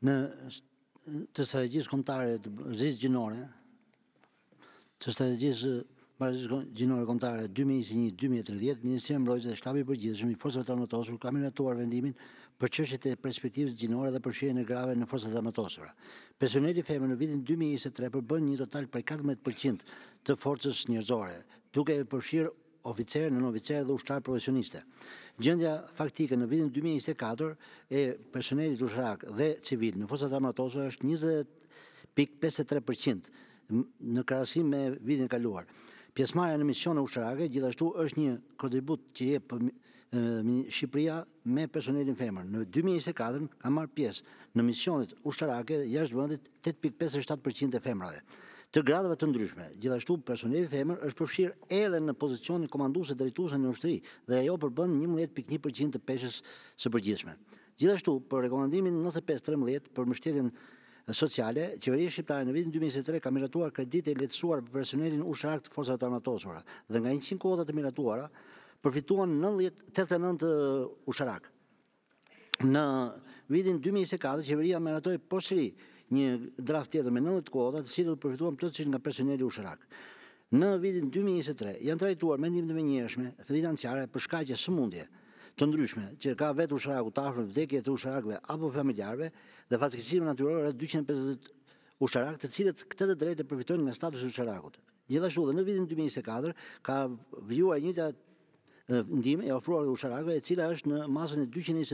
Në të strategjisë kombëtare të zgjidhjes gjinore, të strategjisë marrëdhënies gjinore kombëtare 2021-2030, Ministria e Mbrojtjes dhe Shtabi i Përgjithshëm i Forcave të Armatosura ka miratuar vendimin për çështjet e perspektivës gjinore dhe përfshirjen e grave në Forcat e Armatosura. Personeli femër në vitin 2023 përbën një total prej 14% të forcës njerëzore, duke përfshirë oficerë, nënoficerë dhe ushtarë profesioniste. Gjendja faktike në vitin 2024 e personelit ushtarak dhe civil në Forcat e Armatosura është 20,53% në krahasim me vitin e kaluar. Pjesëmarrja në misione ushtarake gjithashtu është një kontribut që jep Shqipëria me personelin femër. Në 2024 ka marrë pjesë në misionet ushtarake jashtë vendit 8,57% e femrave të gradave të ndryshme. Gjithashtu personeli femër është përfshirë edhe në pozicione komanduese drejtuese në ushtri dhe ajo përbën 11,1% të peshës së përgjithshme. Gjithashtu, për rekomandimin 9513 për mbështetjen sociale, qeveria shqiptare në vitin 2023 ka miratuar kredite e lehtësuar për personelin ushtarak të Forcave të Armatosura dhe nga 100 kuota të miratuara përfituan 89 ushtarak. Në vitin 2024 qeveria miratoi përsëri një draft tjetër me 90 kuota, të cilët përfituan plotësisht nga personeli ushtarak. Në vitin 2023 janë trajtuar mendimet e menjëhershme financiare për shkaqe sëmundje të ndryshme që ka vetë ushtaraku, të afërmit, vdekje të ushterakëve apo familjarëve dhe fatkeqësime natyrore rreth 250 ushtarak, të cilët këtë të drejtë përfitojnë nga statusi i ushtarakut. Gjithashtu dhe në vitin 2024 ka vjuar një ndihmë e ofruar ushtarakëve, e cila është në masën e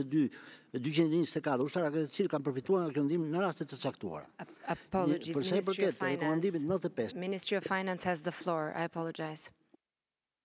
224 ushtarakëve, të cilët kanë përfituar nga kjo ndihmë në raste të caktuara. Apologies, Ministry of Finance. Ministry of Finance has the floor. I apologize.